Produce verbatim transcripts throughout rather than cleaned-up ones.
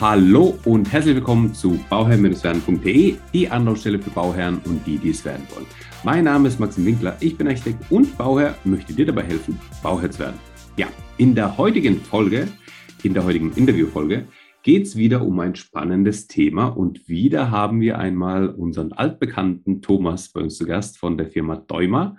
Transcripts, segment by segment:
Hallo und herzlich willkommen zu bauherren-werden punkt de, die Anlaufstelle für Bauherren und die, die es werden wollen. Mein Name ist Maxim Winkler, ich bin Architekt und Bauherr, möchte dir dabei helfen, Bauherr zu werden. Ja, in der heutigen Folge, in der heutigen Interviewfolge, geht es wieder um ein spannendes Thema und wieder haben wir einmal unseren altbekannten Thomas bei uns zu Gast von der Firma Deuma.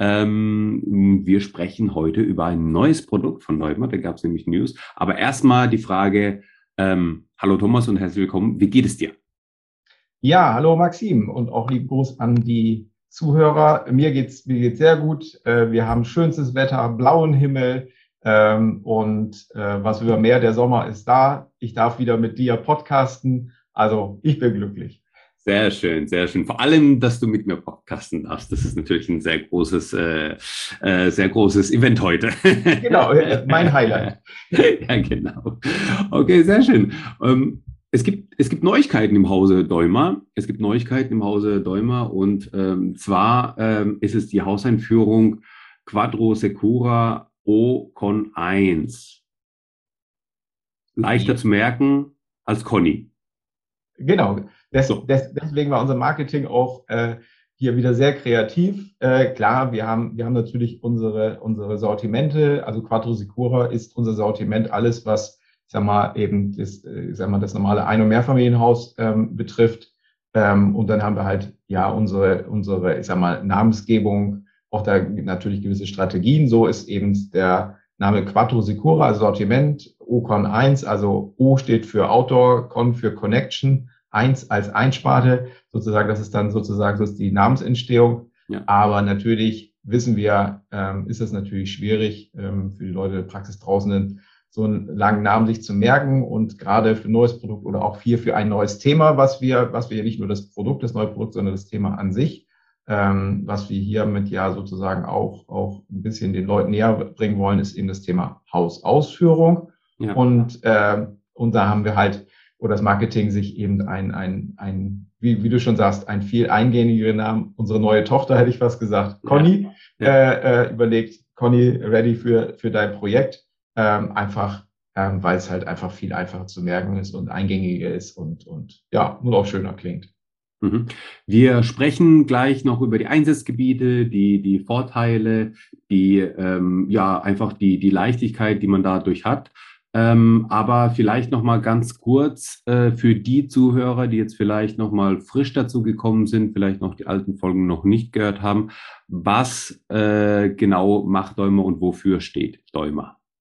Ähm, wir sprechen heute über ein neues Produkt von Deuma, da gab es nämlich News. Aber erstmal die Frage, ähm, hallo Thomas und herzlich willkommen, wie geht es dir? Ja, hallo Maxim und auch lieben Gruß an die Zuhörer. Mir geht's, mir geht's sehr gut. Äh, Wir haben schönstes Wetter, blauen Himmel ähm, und äh, was über mehr, der Sommer ist da. Ich darf wieder mit dir podcasten. Also ich bin glücklich. Sehr schön, sehr schön. Vor allem, dass du mit mir podcasten darfst. Das ist natürlich ein sehr großes, äh, äh, sehr großes Event heute. Genau, äh, mein Highlight. Ja, genau. Okay, sehr schön. Ähm, es gibt, es gibt Neuigkeiten im Hause Deuma. Es gibt Neuigkeiten im Hause Deuma und ähm, zwar ähm, ist es die Hauseinführung Quattro Secura O-Con eins. Leichter Ja. zu merken als Conny. Genau, des, So. des, deswegen war unser Marketing auch äh, hier wieder sehr kreativ. Äh, klar, wir haben, wir haben natürlich unsere, unsere Sortimente, also Quattro Secura ist unser Sortiment, alles, was, ich sag mal, eben das, äh, ich sag mal, das normale Ein- und Mehrfamilienhaus ähm, betrifft. Ähm, und dann haben wir halt ja unsere, unsere, ich sag mal, Namensgebung, auch da natürlich gewisse Strategien. So ist eben der Name Quattro Secura, also Sortiment, O-Con eins, also O steht für Outdoor, Con für Connection, eins als Einsparte, sozusagen, das ist dann sozusagen so ist die Namensentstehung. Ja. Aber natürlich wissen wir, ähm, ist es natürlich schwierig ähm, für die Leute der Praxis draußen, so einen langen Namen sich zu merken und gerade für ein neues Produkt oder auch hier für ein neues Thema, was wir, was wir ja nicht nur das Produkt, das neue Produkt, sondern das Thema an sich, ähm, was wir hiermit ja sozusagen auch, auch ein bisschen den Leuten näher bringen wollen, ist eben das Thema Hausausführung. Ja. Und, äh, und da haben wir halt, wo das Marketing sich eben ein, ein, ein wie, wie du schon sagst, ein viel eingängigeren Namen, unsere neue Tochter, hätte ich fast gesagt, Ja. Conny, Ja. äh, äh, überlegt, Conny, ready für, für dein Projekt. Ähm, einfach, ähm, weil es halt einfach viel einfacher zu merken ist und eingängiger ist und, und ja, nur auch schöner klingt. Mhm. Wir sprechen gleich noch über die Einsatzgebiete, die, die Vorteile, die, ähm, ja, einfach die, die Leichtigkeit, die man dadurch hat. Ähm, aber vielleicht noch mal ganz kurz äh, für die Zuhörer, die jetzt vielleicht noch mal frisch dazu gekommen sind, vielleicht noch die alten Folgen noch nicht gehört haben. Was äh, genau macht Deuma und wofür steht Deuma?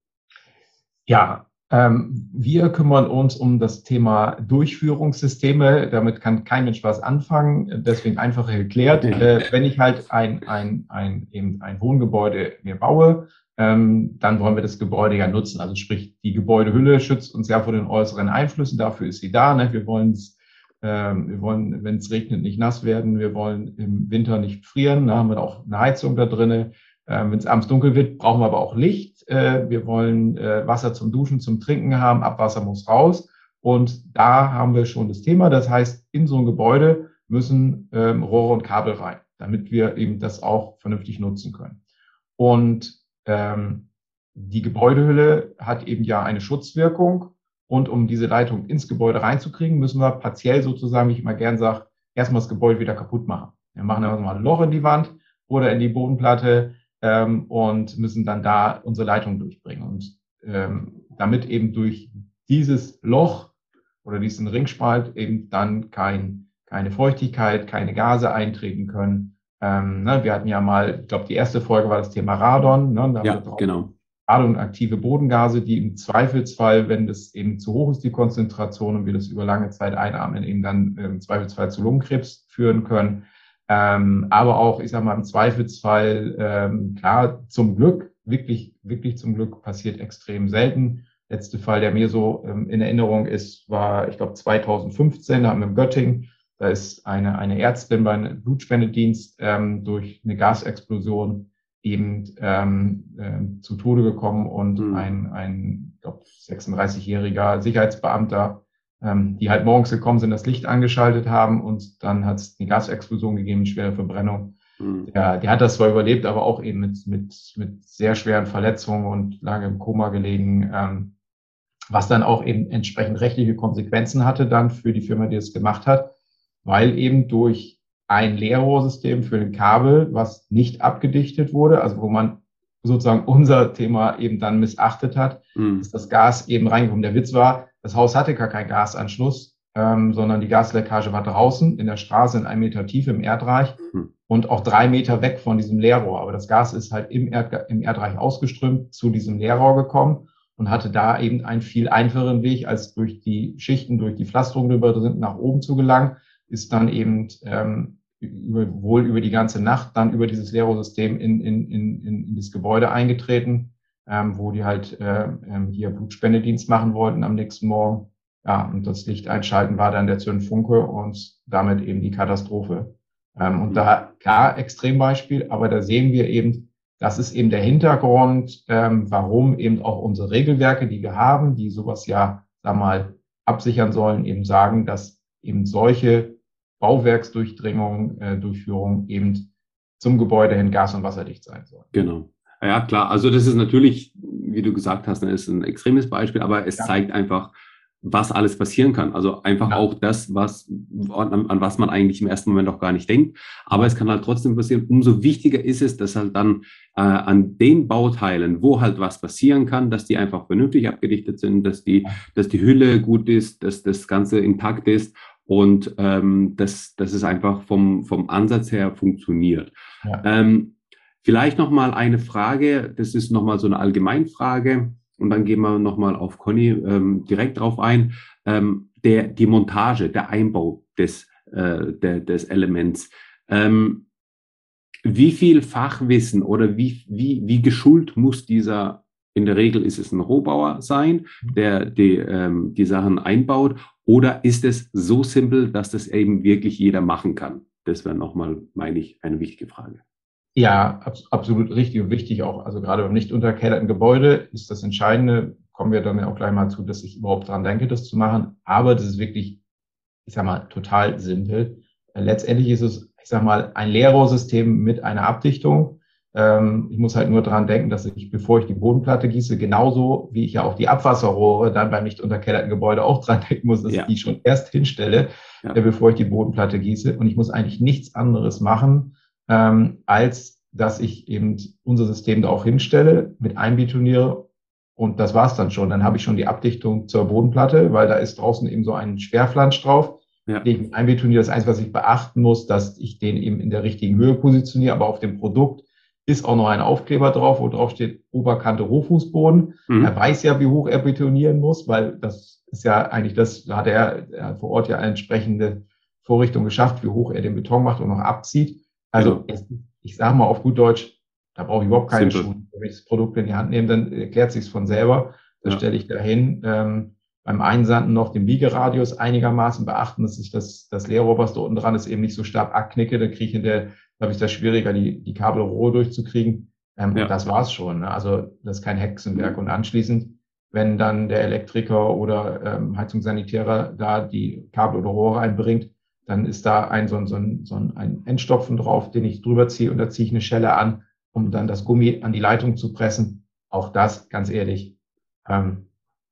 Ja, ähm, wir kümmern uns um das Thema Durchführungssysteme. Damit kann kein Mensch was anfangen. Deswegen einfach erklärt, äh, wenn ich halt ein, ein, ein, eben ein Wohngebäude mir baue, ähm, dann wollen wir das Gebäude ja nutzen. Also sprich, die Gebäudehülle schützt uns ja vor den äußeren Einflüssen. Dafür ist sie da. Ne? Wir wollen es, ähm, wir wollen, wenn es regnet, nicht nass werden. Wir wollen im Winter nicht frieren. Da haben wir auch eine Heizung da drinne. Ähm, wenn es abends dunkel wird, brauchen wir aber auch Licht. Äh, wir wollen äh, Wasser zum Duschen, zum Trinken haben. Abwasser muss raus. Und da haben wir schon das Thema. Das heißt, in so ein Gebäude müssen ähm, Rohre und Kabel rein, damit wir eben das auch vernünftig nutzen können. Und ähm, die Gebäudehülle hat eben ja eine Schutzwirkung. Und um diese Leitung ins Gebäude reinzukriegen, müssen wir partiell sozusagen, wie ich mal gern sage, erstmal das Gebäude wieder kaputt machen. Wir machen erstmal ein Loch in die Wand oder in die Bodenplatte ähm, und müssen dann da unsere Leitung durchbringen. Und ähm, damit eben durch dieses Loch oder diesen Ringspalt eben dann kein, keine Feuchtigkeit, keine Gase eintreten können. Ähm, ne, wir hatten ja mal, ich glaube, die erste Folge war das Thema Radon. Ne, da haben wir Ja, drauf genau. radioaktive Bodengase, die im Zweifelsfall, wenn das eben zu hoch ist, die Konzentration und wir das über lange Zeit einatmen, eben dann im Zweifelsfall zu Lungenkrebs führen können. Ähm, aber auch, ich sage mal, im Zweifelsfall, ähm, klar, zum Glück, wirklich, wirklich zum Glück passiert extrem selten. Letzte Fall, der mir so ähm, in Erinnerung ist, war, ich glaube, zweitausendfünfzehn, da haben wir in Göttingen, da ist eine, eine Ärztin bei einem Blutspendedienst ähm, durch eine Gasexplosion eben ähm, äh, zu Tode gekommen und Hm. ein, ein ich glaube, sechsunddreißigjähriger Sicherheitsbeamter, ähm, die halt morgens gekommen sind, das Licht angeschaltet haben und dann hat es eine Gasexplosion gegeben, schwere Verbrennung. Hm. Der, der hat das zwar überlebt, aber auch eben mit, mit, mit sehr schweren Verletzungen und lange im Koma gelegen. Ähm, was dann auch eben entsprechend rechtliche Konsequenzen hatte dann für die Firma, die es gemacht hat, weil eben durch ein Leerrohrsystem für ein Kabel, was nicht abgedichtet wurde, also wo man sozusagen unser Thema eben dann missachtet hat, mhm. ist das Gas eben reingekommen. Der Witz war, das Haus hatte gar keinen Gasanschluss, ähm, sondern die Gasleckage war draußen in der Straße in einem Meter Tiefe im Erdreich mhm. und auch drei Meter weg von diesem Leerrohr. Aber das Gas ist halt im, Erd, im Erdreich ausgeströmt zu diesem Leerrohr gekommen und hatte da eben einen viel einfacheren Weg, als durch die Schichten, durch die Pflasterung drüber sind, nach oben zu gelangen, ist dann eben ähm, über, wohl über die ganze Nacht dann über dieses Leerrohrsystem in, in, in, in das Gebäude eingetreten, ähm, wo die halt äh, hier Blutspendedienst machen wollten am nächsten Morgen. Ja, und das Licht einschalten war dann der Zündfunke und damit eben die Katastrophe. Ähm, und da, klar, Extrembeispiel, aber da sehen wir eben, das ist eben der Hintergrund, ähm, warum eben auch unsere Regelwerke, die wir haben, die sowas ja, sag mal, absichern sollen, eben sagen, dass eben solche Bauwerksdurchdringung, äh, Durchführung eben zum Gebäude hin gas- und wasserdicht sein soll. Genau. Ja, klar. Also das ist natürlich, wie du gesagt hast, ist ein extremes Beispiel, aber es ja. zeigt einfach, was alles passieren kann. Also einfach ja. auch das, was, an, an was man eigentlich im ersten Moment auch gar nicht denkt. Aber es kann halt trotzdem passieren. Umso wichtiger ist es, dass halt dann äh, an den Bauteilen, wo halt was passieren kann, dass die einfach vernünftig abgedichtet sind, dass die, dass die Hülle gut ist, dass das Ganze intakt ist und ähm, dass, dass es einfach vom, vom Ansatz her funktioniert. Ja. Ähm, vielleicht nochmal eine Frage, das ist nochmal so eine Allgemeinfrage. Und dann gehen wir nochmal auf Conny ähm, direkt drauf ein. Ähm, der, die Montage, der Einbau des, äh, der, des Elements. Ähm, wie viel Fachwissen oder wie, wie, wie geschult muss dieser, in der Regel ist es ein Rohbauer sein, der die, ähm, die Sachen einbaut, oder ist es so simpel, dass das eben wirklich jeder machen kann? Das wäre nochmal, meine ich, eine wichtige Frage. Ja, ab, absolut richtig und wichtig auch. Also gerade beim nicht unterkellerten Gebäude ist das Entscheidende, kommen wir dann ja auch gleich mal zu, dass ich überhaupt dran denke, das zu machen. Aber das ist wirklich, ich sag mal, total simpel. Letztendlich ist es, ich sag mal, ein Leerrohrsystem mit einer Abdichtung. Ähm, ich muss halt nur dran denken, dass ich, bevor ich die Bodenplatte gieße, genauso wie ich ja auch die Abwasserrohre dann beim nicht unterkellerten Gebäude auch dran denken muss, dass ja. ich die schon erst hinstelle, ja. äh, bevor ich die Bodenplatte gieße. Und ich muss eigentlich nichts anderes machen, Ähm, als dass ich eben unser System da auch hinstelle, mit einbetoniere und das war's dann schon. Dann habe ich schon die Abdichtung zur Bodenplatte, weil da ist draußen eben so ein Schwerflansch drauf, ja. den ich mit einbetoniere. Das Einzige, was ich beachten muss, dass ich den eben in der richtigen Höhe positioniere, aber auf dem Produkt ist auch noch ein Aufkleber drauf, wo drauf steht Oberkante Rohfußboden. Mhm. Er weiß ja, wie hoch er betonieren muss, weil das ist ja eigentlich das, da hat er, er hat vor Ort ja eine entsprechende Vorrichtung geschafft, wie hoch er den Beton macht und noch abzieht. Also ich, ich sage mal auf gut Deutsch, da brauche ich überhaupt keine Schulung. Wenn ich das Produkt in die Hand nehme, dann erklärt sich es von selber. Das ja. stelle ich dahin. Ähm, beim Einsanden noch den Biegeradius einigermaßen beachten, dass ich das, das Leerrohr, was da unten dran ist, eben nicht so stark abknicke. Dann kriege ich in der, glaube ich, das schwieriger, die, die Kabelrohre durchzukriegen. Ähm, ja. Und das war's schon. Ne? Also das ist kein Hexenwerk. Und anschließend, wenn dann der Elektriker oder ähm, Heizungssanitärer da die Kabel oder Rohre einbringt, dann ist da ein so ein, so ein, so ein Endstopfen drauf, den ich drüber ziehe und da ziehe ich eine Schelle an, um dann das Gummi an die Leitung zu pressen. Auch das, ganz ehrlich, ähm,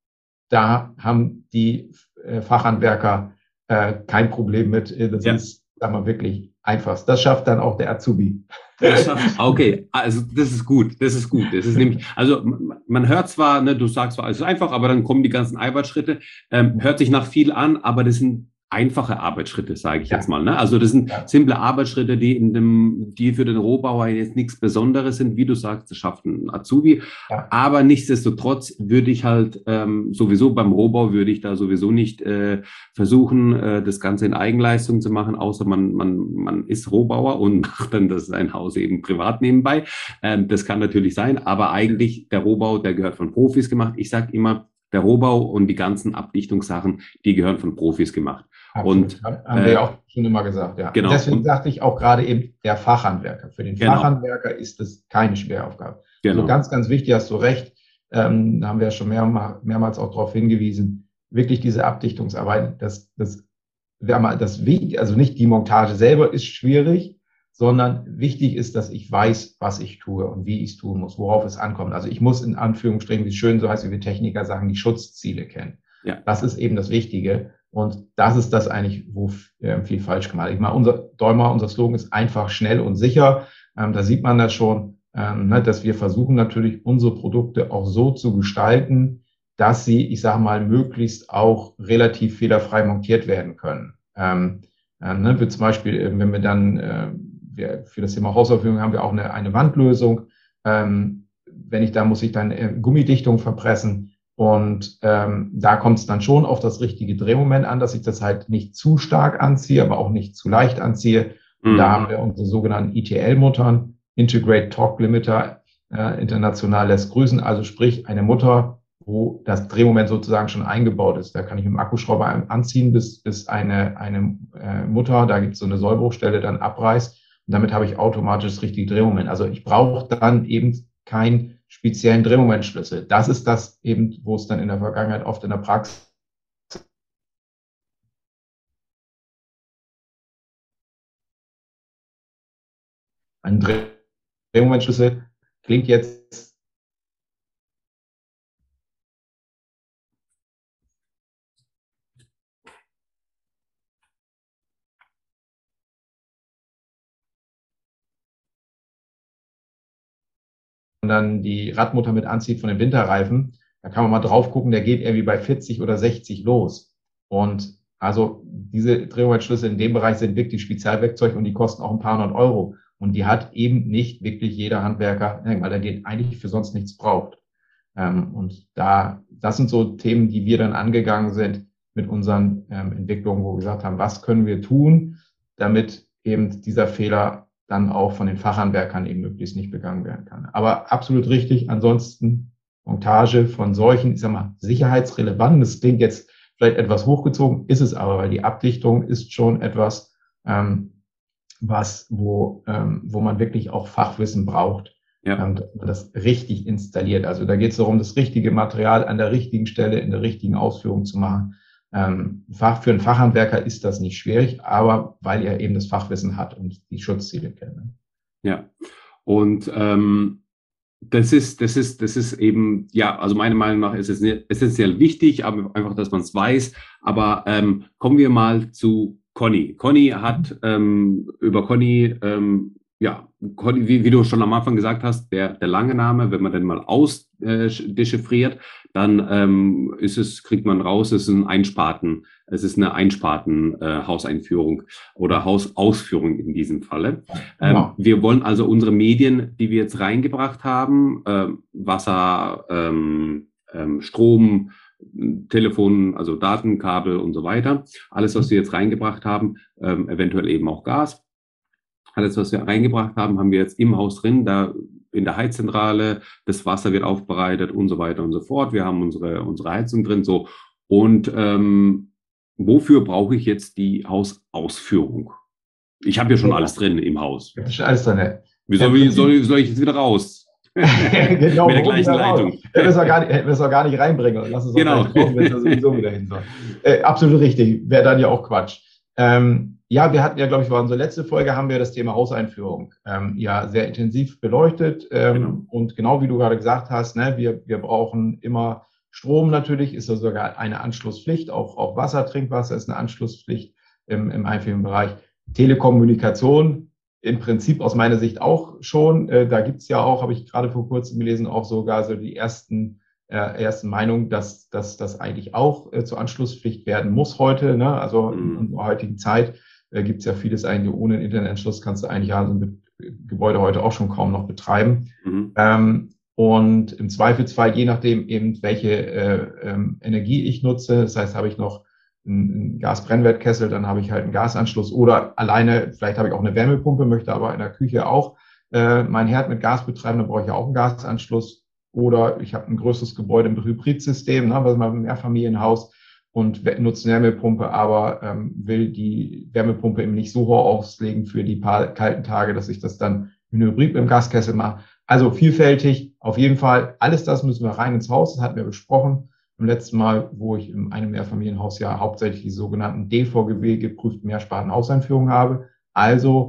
da haben die äh, Fachhandwerker äh, kein Problem mit. Das ja. ist, sagen wir wirklich einfach. Das schafft dann auch der Azubi. Okay, also das ist gut, das ist gut. Das ist nämlich, also man hört zwar, ne, du sagst zwar, es ist einfach, aber dann kommen die ganzen Arbeitsschritte, ähm, hört sich nach viel an, aber das sind einfache Arbeitsschritte, sage ich ja. jetzt mal. Ne? Also das sind ja. simple Arbeitsschritte, die in dem, die für den Rohbauer jetzt nichts Besonderes sind, wie du sagst, das schafft ein Azubi. Ja. Aber nichtsdestotrotz würde ich halt ähm, sowieso beim Rohbau würde ich da sowieso nicht äh, versuchen, äh, das Ganze in Eigenleistung zu machen, außer man man man ist Rohbauer und macht dann das ein Haus eben privat nebenbei. Ähm, das kann natürlich sein, aber eigentlich der Rohbau, der gehört von Profis gemacht. Ich sage immer, der Rohbau und die ganzen Abdichtungssachen, die gehören von Profis gemacht. Absolut. Und haben wir ja auch schon immer gesagt, ja. Genau. Und deswegen und, sagte ich auch gerade eben der Fachhandwerker. Für den genau. Fachhandwerker ist das keine Schweraufgabe. Genau. Also ganz, ganz wichtig, hast du recht. Ähm, da haben wir ja schon mehr, mehrmals auch darauf hingewiesen. Wirklich diese Abdichtungsarbeit, das, das, das, das, also nicht die Montage selber ist schwierig, sondern wichtig ist, dass ich weiß, was ich tue und wie ich es tun muss, worauf es ankommt. Also ich muss in Anführungsstrichen, wie es schön so heißt, wie wir Techniker sagen, die Schutzziele kennen. Ja. Das ist eben das Wichtige. Und das ist das eigentlich, wo äh, viel falsch gemacht wird. Ich meine, unser Dolmer, unser Slogan ist einfach, schnell und sicher. Ähm, da sieht man das schon, ähm, ne, dass wir versuchen natürlich, unsere Produkte auch so zu gestalten, dass sie, ich sage mal, möglichst auch relativ fehlerfrei montiert werden können. Ähm, äh, ne, wie zum Beispiel, äh, wenn wir dann, äh, wir, für das Thema Hausaufführung haben wir auch eine, eine Wandlösung. Ähm, wenn ich da, muss ich dann äh, Gummidichtung verpressen. Und ähm, da kommt es dann schon auf das richtige Drehmoment an, dass ich das halt nicht zu stark anziehe, aber auch nicht zu leicht anziehe. Und mhm. da haben wir unsere sogenannten I T L-Muttern, Integrate Torque Limiter, äh, international lässt grüßen. Also sprich eine Mutter, wo das Drehmoment sozusagen schon eingebaut ist. Da kann ich mit dem Akkuschrauber anziehen, bis, bis eine, eine äh, Mutter, da gibt es so eine Sollbruchstelle, dann abreißt. Und damit habe ich automatisch das richtige Drehmoment. Also ich brauche dann eben kein speziellen Drehmomentschlüssel. Das ist das eben, wo es dann in der Vergangenheit oft in der Praxis ein Drehmomentschlüssel klingt jetzt und dann die Radmutter mit anzieht von den Winterreifen, da kann man mal drauf gucken, der geht irgendwie bei vierzig oder sechzig los. Und also diese Drehmomentschlüssel in dem Bereich sind wirklich Spezialwerkzeug und die kosten auch ein paar hundert Euro. Und die hat eben nicht wirklich jeder Handwerker, weil er den eigentlich für sonst nichts braucht. Und da, das sind so Themen, die wir dann angegangen sind mit unseren Entwicklungen, wo wir gesagt haben, was können wir tun, damit eben dieser Fehler dann auch von den Fachhandwerkern eben möglichst nicht begangen werden kann. Aber absolut richtig. Ansonsten Montage von solchen, ich sag mal, sicherheitsrelevanten, das klingt jetzt vielleicht etwas hochgezogen, ist es aber, weil die Abdichtung ist schon etwas, ähm, was, wo, ähm, wo man wirklich auch Fachwissen braucht, ja. ähm, dass man das richtig installiert. Also da geht es darum, das richtige Material an der richtigen Stelle in der richtigen Ausführung zu machen. Ähm, Fach, für einen Fachhandwerker ist das nicht schwierig, aber weil er eben das Fachwissen hat und die Schutzziele kennt. Ja, und ähm, das ist, das ist, das ist eben, ja, also meiner Meinung nach ist es essentiell wichtig, aber einfach, dass man es weiß. Aber ähm, kommen wir mal zu Conny. Conny hat ähm, über Conny, ähm, ja, Conny, wie, wie du schon am Anfang gesagt hast, der, der lange Name, wenn man den mal ausdechiffriert, äh, dann ähm, ist es, kriegt man raus, es ist ein Einsparten, es ist eine Einsparten-Hauseinführung äh, oder Hausausführung in diesem Falle. Ähm, ja. Wir wollen also unsere Medien, die wir jetzt reingebracht haben, äh, Wasser, ähm, ähm, Strom, Telefon, also Datenkabel und so weiter, alles, was wir jetzt reingebracht haben, ähm, eventuell eben auch Gas. Alles, was wir reingebracht haben, haben wir jetzt im Haus drin, da in der Heizzentrale, das Wasser wird aufbereitet und so weiter und so fort. Wir haben unsere, unsere Heizung drin, so. Und ähm, wofür brauche ich jetzt die Hausausführung? Ich habe ja schon alles drin im Haus. Das ist alles drin. Wie soll, wie soll, soll ich jetzt wieder raus? Genau, mit der gleichen Leitung. Hätten wir es auch gar nicht reinbringen. Lass es genau. Drauf, wenn es da sowieso wieder hin soll. Äh, absolut richtig. Wäre dann ja auch Quatsch. Ähm, ja, wir hatten ja, glaube ich, war unsere letzte Folge, haben wir das Thema Hauseinführung ähm, ja sehr intensiv beleuchtet. Ähm, genau. Und genau wie du gerade gesagt hast, ne, wir, wir brauchen immer Strom natürlich, ist ja sogar eine Anschlusspflicht. Auch, auch Wasser, Trinkwasser ist eine Anschlusspflicht im, im Einführungsbereich. Telekommunikation im Prinzip aus meiner Sicht auch schon. Äh, da gibt's ja auch, habe ich gerade vor kurzem gelesen, auch sogar so die ersten äh, ersten Meinungen, dass, dass das eigentlich auch äh, zur Anschlusspflicht werden muss heute. Ne? Also mhm. in unserer heutigen Zeit äh, gibt's ja vieles eigentlich ohne einen Internetanschluss kannst du eigentlich ja so ein Gebäude heute auch schon kaum noch betreiben. Mhm. Ähm, und im Zweifelsfall, je nachdem eben, welche äh, ähm, Energie ich nutze, das heißt, habe ich noch einen Gasbrennwertkessel, dann habe ich halt einen Gasanschluss oder alleine, vielleicht habe ich auch eine Wärmepumpe, möchte aber in der Küche auch äh, mein Herd mit Gas betreiben, dann brauche ich ja auch einen Gasanschluss. Oder ich habe ein größeres Gebäude im Hybridsystem, ne, was mal ein Mehrfamilienhaus und nutze eine Wärmepumpe, aber ähm, will die Wärmepumpe eben nicht so hoch auslegen für die paar kalten Tage, dass ich das dann in Hybrid mit dem Gaskessel mache. Also vielfältig, auf jeden Fall, alles das müssen wir rein ins Haus, das hatten wir besprochen. Beim letzten Mal, wo ich in einem Mehrfamilienhaus ja hauptsächlich die sogenannten D V G W geprüften Mehrsparten-Hauseinführungen habe. Also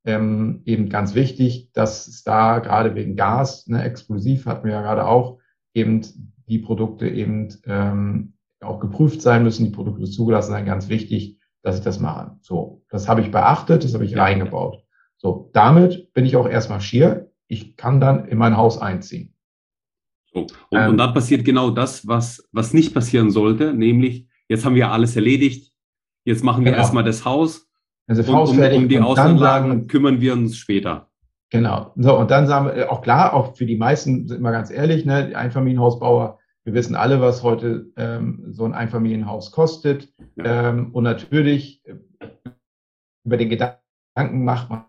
ähm, eben ganz wichtig, dass es da gerade wegen Gas, ne, explosiv hatten wir ja gerade auch, eben die Produkte eben ähm, auch geprüft sein müssen, die Produkte zugelassen sein, ganz wichtig, dass ich das mache. So, das habe ich beachtet, das habe ich Ja. reingebaut. So, damit bin ich auch erstmal schier. Ich kann dann in mein Haus einziehen. So. Und, und Ähm, da passiert genau das, was, was nicht passieren sollte, nämlich jetzt haben wir alles erledigt, jetzt machen wir erstmal genau. das Haus Also und Haus um, um fertig die und dann sagen Außenanlagen wir, kümmern wir uns später. genau. So, und dann sagen wir, äh, auch klar, auch für die meisten, sind wir ganz ehrlich, ne, die Einfamilienhausbauer, wir wissen alle, was heute ähm, so ein Einfamilienhaus kostet. Ja. Ähm, und natürlich äh, über den Gedanken macht man,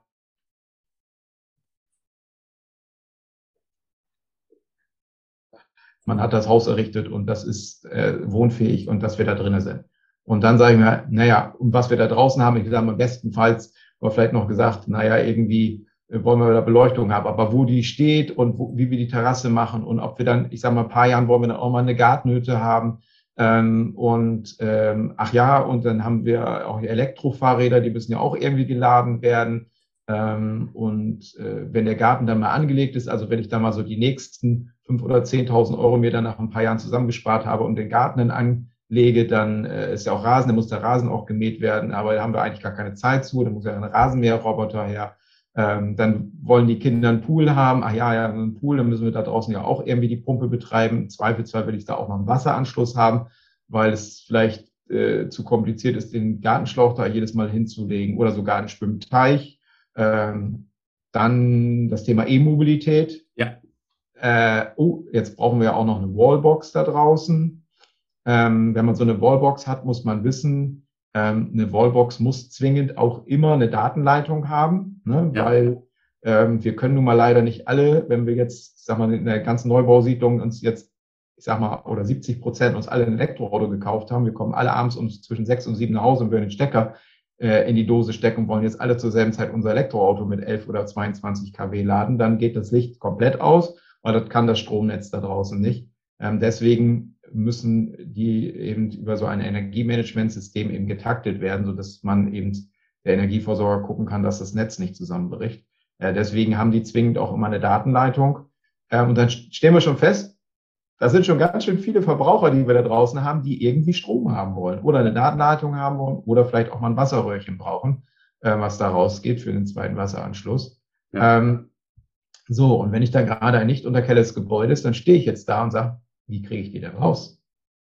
man hat das Haus errichtet und das ist äh, wohnfähig und dass wir da drinnen sind. Und dann sagen wir, naja, und was wir da draußen haben, ich sage mal, bestenfalls, war vielleicht noch gesagt, naja, irgendwie äh, wollen wir da Beleuchtung haben, aber wo die steht und wo, wie wir die Terrasse machen und ob wir dann, ich sage mal, ein paar Jahren wollen wir dann auch mal eine Gartenhütte haben. Ähm, und ähm, ach ja, und dann haben wir auch Elektrofahrräder, die müssen ja auch irgendwie geladen werden. Ähm, und äh, wenn der Garten dann mal angelegt ist, also wenn ich da mal so die nächsten fünf oder zehntausend Euro mir dann nach ein paar Jahren zusammengespart habe und den Garten dann anlege, dann äh, ist ja auch Rasen, dann muss der Rasen auch gemäht werden, aber da haben wir eigentlich gar keine Zeit zu, dann muss ja ein Rasenmäherroboter her. Ähm, dann wollen die Kinder einen Pool haben. Ach ja, ja, einen Pool, dann müssen wir da draußen ja auch irgendwie die Pumpe betreiben. Im Zweifelsfall will ich da auch noch einen Wasseranschluss haben, weil es vielleicht äh, zu kompliziert ist, den Gartenschlauch da jedes Mal hinzulegen oder sogar einen Schwimmteich. Ähm, dann das Thema E-Mobilität. Ja. Äh, oh, jetzt brauchen wir ja auch noch eine Wallbox da draußen. Ähm, wenn man so eine Wallbox hat, muss man wissen, ähm, eine Wallbox muss zwingend auch immer eine Datenleitung haben, ne? Ja. Weil ähm, wir können nun mal leider nicht alle, wenn wir jetzt, sag mal, in der ganzen Neubausiedlung uns jetzt, ich sag mal, oder siebzig Prozent uns alle ein Elektroauto gekauft haben, wir kommen alle abends um zwischen sechs und sieben nach Hause und würden den Stecker äh, in die Dose stecken und wollen jetzt alle zur selben Zeit unser Elektroauto mit elf oder zweiundzwanzig Kilowatt laden, dann geht das Licht komplett aus, weil das kann das Stromnetz da draußen nicht. Ähm, deswegen müssen die eben über so ein Energiemanagementsystem eben getaktet werden, so dass man eben der Energieversorger gucken kann, dass das Netz nicht zusammenbricht. Äh, deswegen haben die zwingend auch immer eine Datenleitung. Ähm, und dann stellen wir schon fest, das sind schon ganz schön viele Verbraucher, die wir da draußen haben, die irgendwie Strom haben wollen oder eine Datenleitung haben wollen oder vielleicht auch mal ein Wasserröhrchen brauchen, äh, was da rausgeht für den zweiten Wasseranschluss. Ja. Ähm, so, und wenn ich dann gerade ein nicht unterkellertes Gebäude ist, dann stehe ich jetzt da und sage, wie kriege ich die denn raus?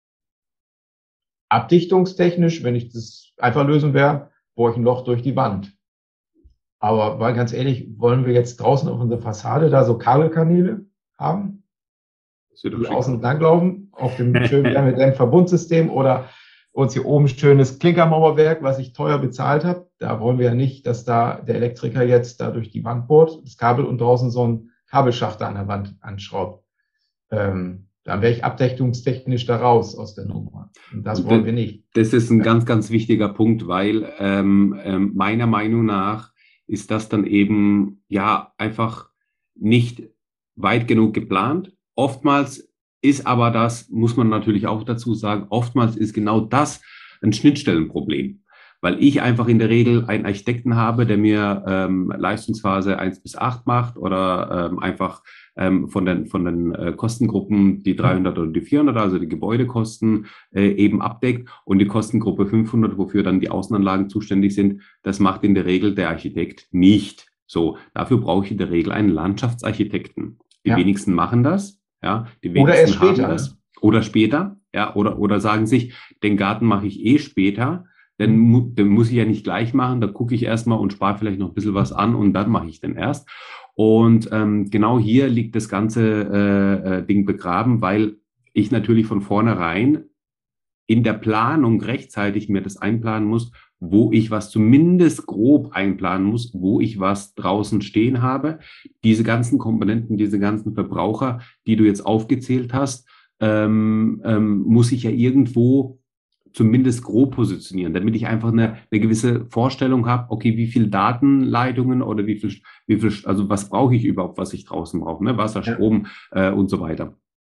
Abdichtungstechnisch, wenn ich das einfach lösen wäre, bohre ich ein Loch durch die Wand. Aber mal ganz ehrlich, wollen wir jetzt draußen auf unserer Fassade da so Kabelkanäle haben, die außen entlang laufen, auf dem schönen Wärmedämmverbundsystem oder uns hier oben schönes Klinkermauerwerk, was ich teuer bezahlt habe. Da wollen wir ja nicht, dass da der Elektriker jetzt da durch die Wand bohrt, das Kabel und draußen so ein Kabelschacht an der Wand anschraubt. Ähm, dann wäre ich abdichtungstechnisch da raus aus der Nummer. Und das wollen wir nicht. Das ist ein ganz, ganz wichtiger Punkt, weil ähm, ähm, meiner Meinung nach ist das dann eben ja einfach nicht weit genug geplant. Oftmals ist aber das, muss man natürlich auch dazu sagen, oftmals ist genau das ein Schnittstellenproblem. Weil ich einfach in der Regel einen Architekten habe, der mir ähm, Leistungsphase eins bis acht macht oder ähm, einfach ähm, von den, von den äh, Kostengruppen die dreihundert oder die vierhundert, also die Gebäudekosten, äh, eben abdeckt und die Kostengruppe fünfhundert, wofür dann die Außenanlagen zuständig sind, das macht in der Regel der Architekt nicht. So, dafür brauche ich in der Regel einen Landschaftsarchitekten. Die ja. wenigsten machen das, ja, die wenigsten oder erst später, haben das. Oder später, ja, oder, oder sagen sich, den Garten mache ich eh später. Den, den muss ich ja nicht gleich machen, da gucke ich erstmal und spare vielleicht noch ein bisschen was an und dann mache ich den erst. Und ähm, genau hier liegt das ganze äh, Ding begraben, weil ich natürlich von vornherein in der Planung rechtzeitig mir das einplanen muss, wo ich was zumindest grob einplanen muss, wo ich was draußen stehen habe. Diese ganzen Komponenten, diese ganzen Verbraucher, die du jetzt aufgezählt hast, ähm, ähm, muss ich ja irgendwo zumindest grob positionieren, damit ich einfach eine, eine gewisse Vorstellung habe, okay, wie viel Datenleitungen oder wie viel, wie viel, also was brauche ich überhaupt, was ich draußen brauche, ne? Wasser, Strom äh, und so weiter.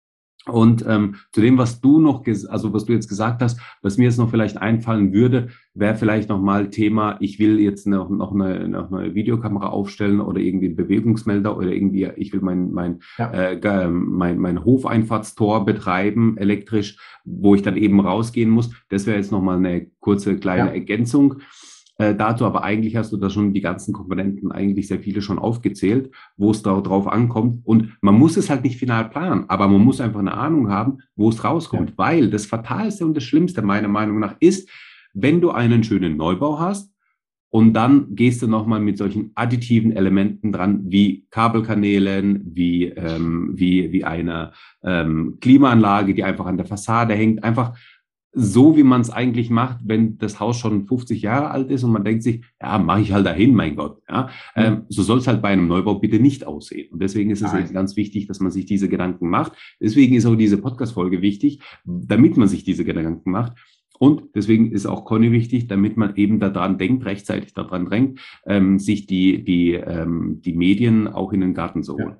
Und ähm, zu dem, was du noch, ges- also was du jetzt gesagt hast, was mir jetzt noch vielleicht einfallen würde, wäre vielleicht nochmal Thema, ich will jetzt noch, noch, eine, noch eine Videokamera aufstellen oder irgendwie einen Bewegungsmelder oder irgendwie, ich will mein, mein, Ja, äh, ge- mein, mein Hofeinfahrtstor betreiben elektrisch, wo ich dann eben rausgehen muss. Das wäre jetzt nochmal eine kurze kleine ja, Ergänzung. Äh, dazu, aber eigentlich hast du da schon die ganzen Komponenten, eigentlich sehr viele schon aufgezählt, wo es da drauf ankommt. Und man muss es halt nicht final planen, aber man muss einfach eine Ahnung haben, wo es ja, rauskommt. Weil das Fatalste und das Schlimmste meiner Meinung nach ist, wenn du einen schönen Neubau hast und dann gehst du nochmal mit solchen additiven Elementen dran, wie Kabelkanälen, wie, ähm, wie, wie eine ähm, Klimaanlage, die einfach an der Fassade hängt, einfach so, wie man es eigentlich macht, wenn das Haus schon fünfzig Jahre alt ist und man denkt sich, ja, mache ich halt dahin, mein Gott. Ja, hm, ähm, so soll es halt bei einem Neubau bitte nicht aussehen. Und deswegen ist es eben nein, ganz wichtig, dass man sich diese Gedanken macht. Deswegen ist auch diese Podcast-Folge wichtig, damit man sich diese Gedanken macht. Und deswegen ist auch Conny wichtig, damit man eben daran denkt, rechtzeitig daran denkt, ähm, sich die, die, ähm, die Medien auch in den Garten zu holen. ja.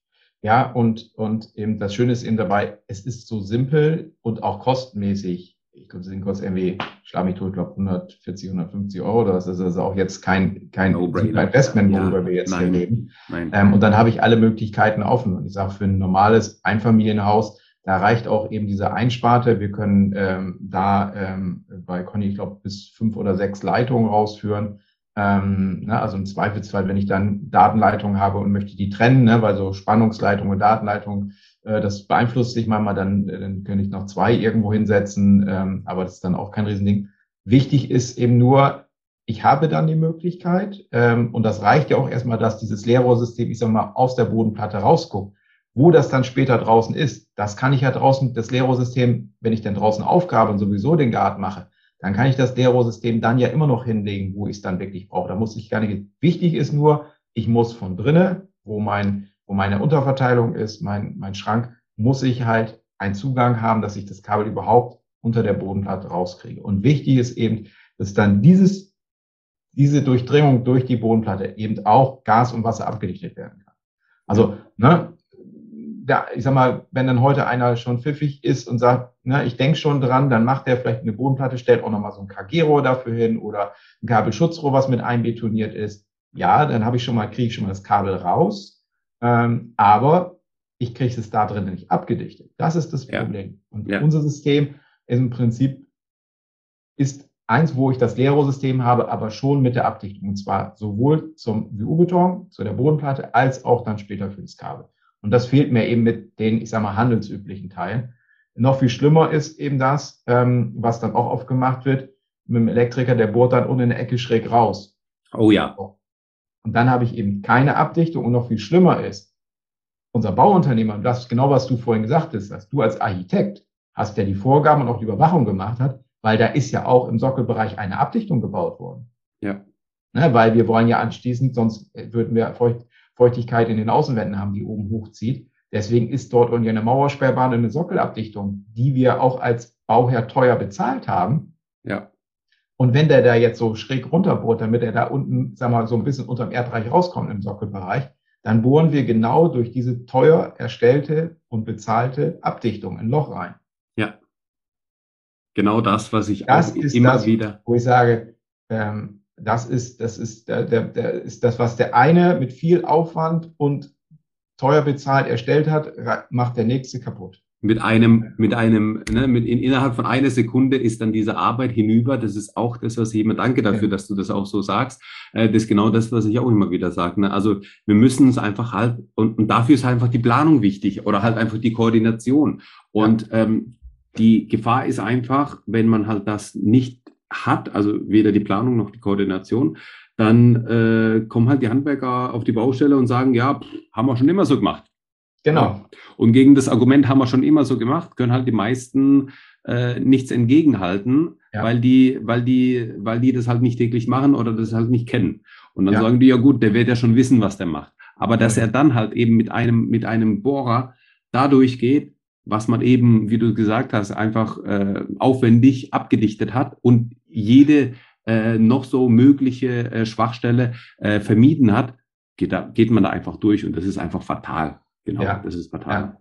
Ja, und, und eben das Schöne ist eben dabei, es ist so simpel und auch kostenmäßig. Ich glaube, das Ding kostet irgendwie, schlag mich tot, ich glaube hundertvierzig, hundertfünfzig Euro oder was. Das ist also auch jetzt kein, kein super No-brainer. Investment, Ja, worüber wir jetzt hier nein, reden. nein. Ähm, und dann habe ich alle Möglichkeiten offen. Und ich sage, für ein normales Einfamilienhaus, da reicht auch eben diese Einsparte. Wir können ähm, da ähm, bei Conny, ich glaube, bis fünf oder sechs Leitungen rausführen. Ähm, ne, also im Zweifelsfall, wenn ich dann Datenleitungen habe und möchte die trennen, ne, weil so Spannungsleitung und Datenleitung, äh, das beeinflusst sich manchmal, dann, äh, dann könnte ich noch zwei irgendwo hinsetzen, ähm, aber das ist dann auch kein Riesending. Wichtig ist eben nur, ich habe dann die Möglichkeit, ähm, und das reicht ja auch erstmal, dass dieses Leerrohrsystem, ich sag mal, aus der Bodenplatte rausguckt. Wo das dann später draußen ist, das kann ich ja draußen, das Leerrohrsystem, wenn ich dann draußen aufgrabe und sowieso den Garten mache, dann kann ich das Leerrohrsystem dann ja immer noch hinlegen, wo ich es dann wirklich brauche. Da muss ich gar nicht. Wichtig ist nur, ich muss von drinnen, wo mein, wo meine Unterverteilung ist, mein, mein Schrank, muss ich halt einen Zugang haben, dass ich das Kabel überhaupt unter der Bodenplatte rauskriege. Und wichtig ist eben, dass dann dieses, diese Durchdringung durch die Bodenplatte eben auch Gas und Wasser abgedichtet werden kann. Ja, Also, ne, da, ich sag mal, wenn dann heute einer schon pfiffig ist und sagt, ne, ich denke schon dran, dann macht er vielleicht eine Bodenplatte, stellt auch nochmal so ein K G-Rohr dafür hin oder ein Kabelschutzrohr, was mit einbetoniert ist. Ja, dann habe ich schon mal, kriege ich schon mal das Kabel raus. Ähm, aber ich kriege es da drin nicht abgedichtet. Das ist das ja, Problem. Und ja, unser System ist im Prinzip ist eins, wo ich das Leerrohrsystem habe, aber schon mit der Abdichtung. Und zwar sowohl zum W U-Beton, zu der Bodenplatte, als auch dann später für das Kabel. Und das fehlt mir eben mit den, ich sage mal, handelsüblichen Teilen. Noch viel schlimmer ist eben das, ähm, was dann auch oft gemacht wird, mit dem Elektriker, der bohrt dann unten in der Ecke schräg raus. oh ja, Und dann habe ich eben keine Abdichtung und noch viel schlimmer ist, unser Bauunternehmer, das ist genau, was du vorhin gesagt hast, dass du als Architekt hast, der die Vorgaben und auch die Überwachung gemacht hat, weil da ist ja auch im Sockelbereich eine Abdichtung gebaut worden. ja, Ne, weil wir wollen ja anschließend, sonst würden wir Feucht, Feuchtigkeit in den Außenwänden haben, die oben hochzieht. Deswegen ist dort irgendwie eine Mauersperrbahn und eine Sockelabdichtung, die wir auch als Bauherr teuer bezahlt haben. ja, Und wenn der da jetzt so schräg runterbohrt, damit er da unten, sagen wir mal, so ein bisschen unterm Erdreich rauskommt im Sockelbereich, dann bohren wir genau durch diese teuer erstellte und bezahlte Abdichtung ein Loch rein. ja. Genau das, was ich auch Das i- ist immer das, wieder, wo ich sage, ähm, das ist, das ist, der, der, der ist das, was der eine mit viel Aufwand und teuer bezahlt erstellt hat, macht der nächste kaputt. mit einem, mit einem, ne, mit in, innerhalb von einer Sekunde ist dann diese Arbeit hinüber. Das ist auch das, was ich immer danke dafür, Ja, dass du das auch so sagst. Äh, das ist genau das, was ich auch immer wieder sage. Ne? Also wir müssen es einfach halt, und, und dafür ist einfach die Planung wichtig oder halt einfach die Koordination. ja, Und ähm, die Gefahr ist einfach, wenn man halt das nicht hat, also weder die Planung noch die Koordination, dann äh, kommen halt die Handwerker auf die Baustelle und sagen, ja, pff, haben wir schon immer so gemacht. Ja. genau. Und gegen das Argument haben wir schon immer so gemacht, können halt die meisten äh, nichts entgegenhalten, Ja, weil die, weil die, weil die das halt nicht täglich machen oder das halt nicht kennen. Und dann ja, sagen die, ja gut, der wird ja schon wissen, was der macht. Aber dass er genau. dann halt eben mit einem, mit einem Bohrer da durchgeht, was man eben, wie du gesagt hast, einfach äh, aufwendig abgedichtet hat und jede äh, noch so mögliche äh, Schwachstelle äh, vermieden hat, geht, da, geht man da einfach durch und das ist einfach fatal. Genau, Ja, das ist fatal. ja.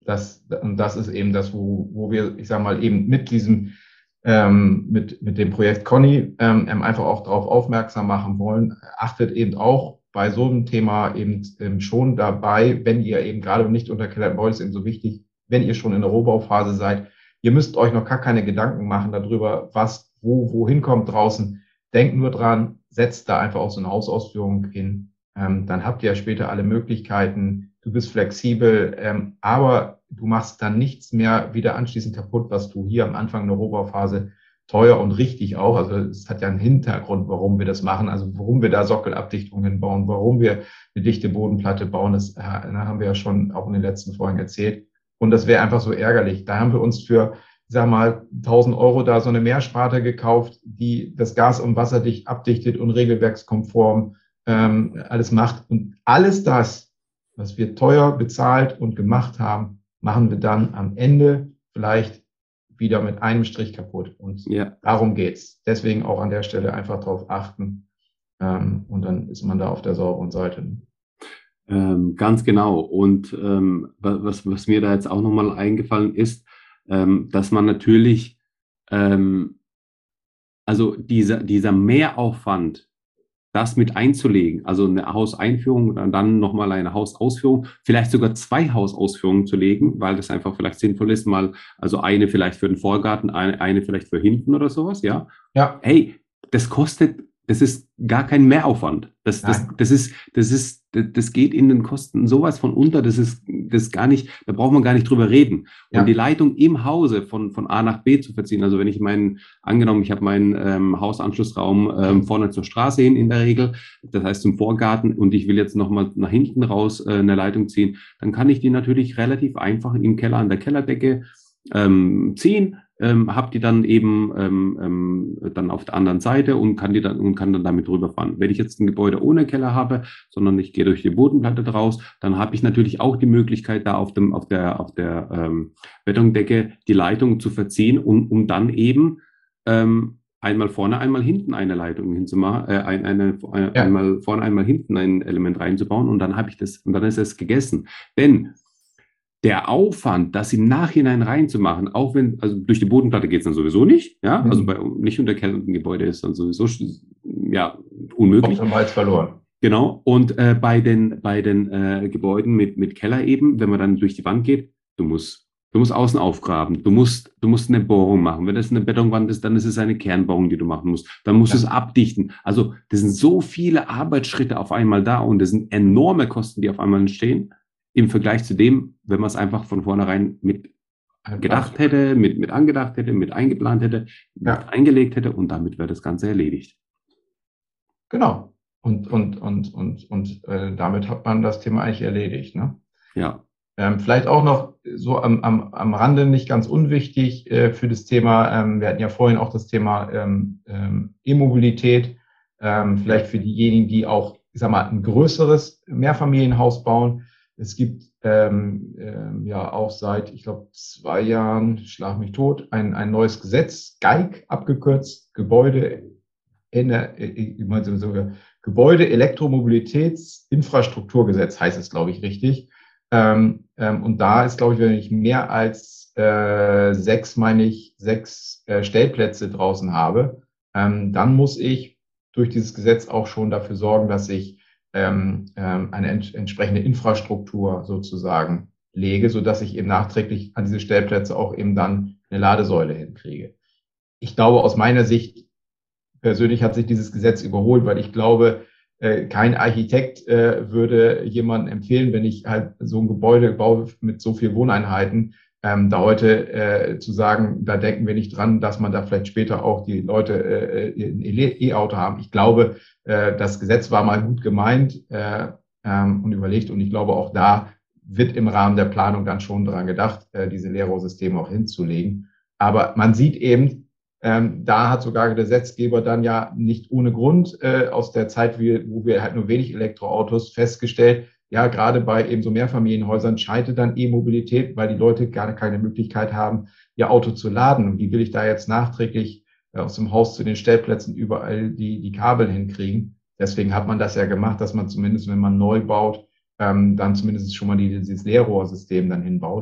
Das, und das ist eben das, wo, wo wir, ich sage mal, eben mit diesem, ähm, mit, mit dem Projekt Conny ähm, einfach auch darauf aufmerksam machen wollen. Achtet eben auch bei so einem Thema eben ähm, schon dabei, wenn ihr eben gerade nicht unter Keller wollt, ist eben so wichtig, wenn ihr schon in der Rohbauphase seid, ihr müsst euch noch gar keine Gedanken machen darüber, was, wo, wohin kommt draußen. Denkt nur dran, setzt da einfach auch so eine Hausausführung hin. Ähm, dann habt ihr ja später alle Möglichkeiten. Du bist flexibel, ähm, aber du machst dann nichts mehr wieder anschließend kaputt, was du hier am Anfang der Rohbauphase teuer und richtig auch, also es hat ja einen Hintergrund, warum wir das machen, also warum wir da Sockelabdichtungen bauen, warum wir eine dichte Bodenplatte bauen, das äh, haben wir ja schon auch in den letzten Folgen erzählt. Und das wäre einfach so ärgerlich. Da haben wir uns für, ich sag mal, tausend Euro da so eine Mehrsparte gekauft, die das Gas- und Wasserdicht abdichtet und regelwerkskonform ähm, alles macht. Und alles das, was wir teuer bezahlt und gemacht haben, machen wir dann am Ende vielleicht wieder mit einem Strich kaputt. Und ja, darum geht's. Deswegen auch an der Stelle einfach drauf achten. Ähm, und dann ist man da auf der sauberen Seite. Ähm, ganz genau. Und ähm, was, was mir da jetzt auch nochmal eingefallen ist, ähm, dass man natürlich, ähm, also dieser, dieser Mehraufwand, das mit einzulegen, also eine Hauseinführung und dann nochmal eine Hausausführung, vielleicht sogar zwei Hausausführungen zu legen, weil das einfach vielleicht sinnvoll ist, mal, also eine vielleicht für den Vorgarten, eine, eine vielleicht für hinten oder sowas, ja. Ja. Hey, das kostet, das ist gar kein Mehraufwand. Das, das, das ist, das ist, das geht in den Kosten sowas von unter, das ist, das ist gar nicht, da braucht man gar nicht drüber reden. Ja. Und die Leitung im Hause von, von A nach B zu verziehen, also wenn ich meinen, angenommen, ich habe meinen ähm, Hausanschlussraum ähm, vorne zur Straße hin in der Regel, das heißt zum Vorgarten, und ich will jetzt nochmal nach hinten raus äh, eine Leitung ziehen, dann kann ich die natürlich relativ einfach im Keller an der Kellerdecke ähm, ziehen, ähm, habe die dann eben ähm, ähm, dann auf der anderen Seite und kann die dann und kann dann damit rüberfahren. Wenn ich jetzt ein Gebäude ohne Keller habe, sondern ich gehe durch die Bodenplatte draus, dann habe ich natürlich auch die Möglichkeit, da auf dem auf der auf der ähm, Betondecke die Leitung zu verziehen, um, um dann eben ähm, einmal vorne, einmal hinten eine Leitung hinzumachen, äh, eine, eine, eine, ja. einmal vorne, einmal hinten ein Element reinzubauen, und dann habe ich das und dann ist es gegessen. Denn der Aufwand, das im Nachhinein reinzumachen, auch wenn, also durch die Bodenplatte geht es dann sowieso nicht, ja, mhm. also bei nicht unterkellenden Gebäude ist dann sowieso, ja, unmöglich. Optimal verloren. Genau, und äh, bei den, bei den äh, Gebäuden mit, mit Keller eben, wenn man dann durch die Wand geht, du musst, du musst außen aufgraben, du musst, du musst eine Bohrung machen. Wenn das eine Betonwand ist, dann ist es eine Kernbohrung, die du machen musst. Dann musst ja. du es abdichten. Also, das sind so viele Arbeitsschritte auf einmal da, und das sind enorme Kosten, die auf einmal entstehen, im Vergleich zu dem, wenn man es einfach von vornherein mit gedacht hätte, mit, mit angedacht hätte, mit eingeplant hätte, ja. mit eingelegt hätte, und damit wäre das Ganze erledigt. Genau. Und, und, und, und, und äh, damit hat man das Thema eigentlich erledigt, ne? Ja. Ähm, vielleicht auch noch so am, am, am Rande nicht ganz unwichtig äh, für das Thema, ähm, wir hatten ja vorhin auch das Thema ähm, ähm, E-Mobilität, ähm, vielleicht für diejenigen, die auch, ich sag mal, ein größeres Mehrfamilienhaus bauen. Es gibt ähm, ähm, ja auch seit, ich glaube, zwei Jahren, schlag mich tot, ein, ein neues Gesetz, G E I G abgekürzt, Gebäude, in der, ich meine sogar Gebäude Elektromobilitätsinfrastrukturgesetz heißt es, glaube ich, richtig. Ähm, ähm, und da ist, glaube ich, wenn ich mehr als äh, sechs, meine ich, sechs äh, Stellplätze draußen habe, ähm, dann muss ich durch dieses Gesetz auch schon dafür sorgen, dass ich ähm, ähm, eine ent entsprechende Infrastruktur sozusagen lege, so dass ich eben nachträglich an diese Stellplätze auch eben dann eine Ladesäule hinkriege. Ich glaube, aus meiner Sicht persönlich hat sich dieses Gesetz überholt, weil ich glaube, äh, kein Architekt äh, würde jemandem empfehlen, wenn ich halt so ein Gebäude baue mit so viel Wohneinheiten, ähm, da heute äh, zu sagen, da denken wir nicht dran, dass man da vielleicht später auch die Leute äh, ein E-Auto haben. Ich glaube, äh, das Gesetz war mal gut gemeint äh, ähm, und überlegt, und ich glaube, auch da wird im Rahmen der Planung dann schon dran gedacht, äh, diese Leerrohrsysteme auch hinzulegen. Aber man sieht eben, Ähm, da hat sogar der Gesetzgeber dann ja nicht ohne Grund äh, aus der Zeit, wie, wo wir halt nur wenig Elektroautos, festgestellt, ja, gerade bei eben so Mehrfamilienhäusern scheitert dann E-Mobilität, weil die Leute gar keine Möglichkeit haben, ihr Auto zu laden. Und wie will ich da jetzt nachträglich äh, aus dem Haus zu den Stellplätzen überall die, die Kabel hinkriegen? Deswegen hat man das ja gemacht, dass man zumindest, wenn man neu baut, ähm, dann zumindest schon mal die, dieses Leerrohrsystem dann hinbaut.